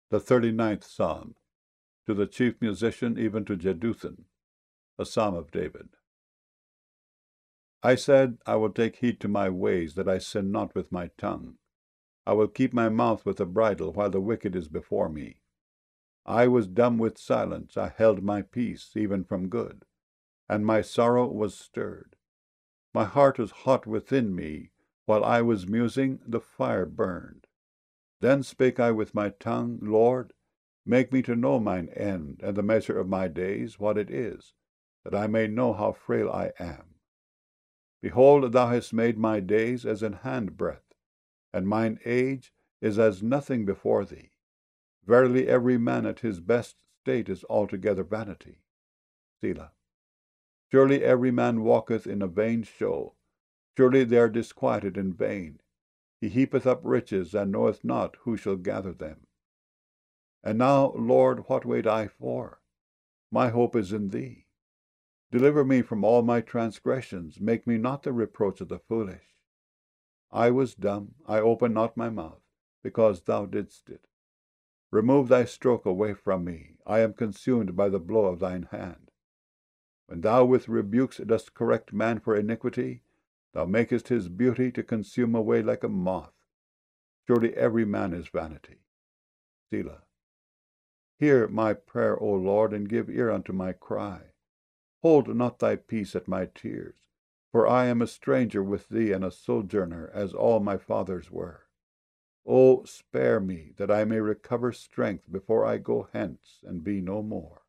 The 39th Psalm. To the chief musician, even to Jeduthun, a psalm of David. I said, I will take heed to my ways, that I sin not with my tongue. I will keep my mouth with a bridle, while the wicked is before me. I was dumb with silence, I held my peace, even from good, and my sorrow was stirred. My heart was hot within me, while I was musing, the fire burned. Then spake I with my tongue, Lord, make me to know mine end, and the measure of my days, what it is, that I may know how frail I am. Behold, thou hast made my days as an handbreadth, and mine age is as nothing before thee. Verily every man at his best state is altogether vanity. Selah. Surely every man walketh in a vain show. Surely they are disquieted in vain. He heapeth up riches, and knoweth not who shall gather them. And now, Lord, what wait I for? My hope is in thee. Deliver me from all my transgressions, make me not the reproach of the foolish. I was dumb, I opened not my mouth, because thou didst it. Remove thy stroke away from me, I am consumed by the blow of thine hand. When thou with rebukes dost correct man for iniquity, thou makest his beauty to consume away like a moth. Surely every man is vanity. Selah. Hear my prayer, O Lord, and give ear unto my cry. Hold not thy peace at my tears, for I am a stranger with thee and a sojourner, as all my fathers were. O spare me, that I may recover strength before I go hence and be no more.